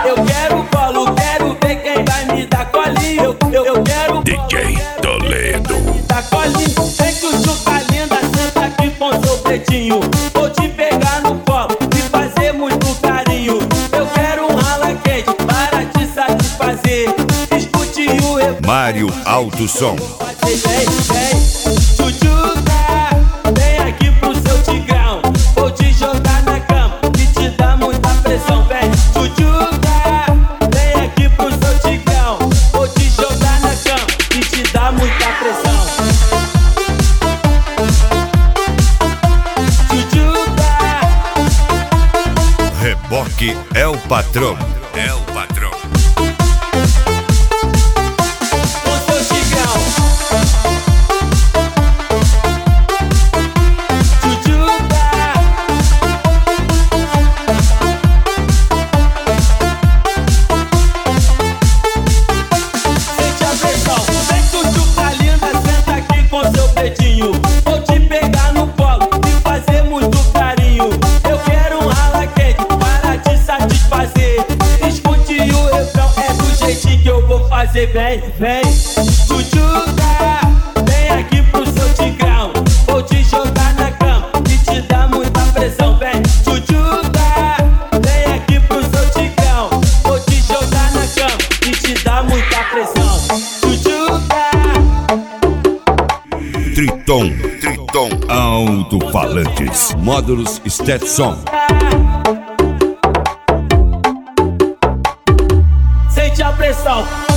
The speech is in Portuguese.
Eu quero colo, quero ver quem vai me dar colinho. Eu quero DJ Toledo. dar colinho. Vem que o chupa linda senta aqui com seu pretinho. Vou te pegar no colo e fazer muito carinho. Eu quero um rala quente para te satisfazer. Escute o refrão. Mário Alto Som. Vem, vem, tchutchuca, vem aqui pro seu tigrão. Vou te jogar na cama e te dar muita pressão. Vem, tchutchuca, vem aqui pro seu tigrão. Vou te jogar na cama e te dar muita pressão. Tchutchuca, Reboque é o patrão. É o patrão. com seu tigrão. Vou te pegar no colo e fazer muito carinho. Eu quero um rala quente para te satisfazer. Escute o refrão, é do jeitinho que eu vou fazer. Vem, vem, tchutchuca, vem aqui pro seu tigrão. Vou te jogar na cama e te dar muita pressão. Vem, tchutchuca, vem aqui pro seu tigrão. Vou te jogar na cama e te dar muita pressão. Tchutchuca, Triton. Alto-falantes. Módulos Stetson. sente a pressão.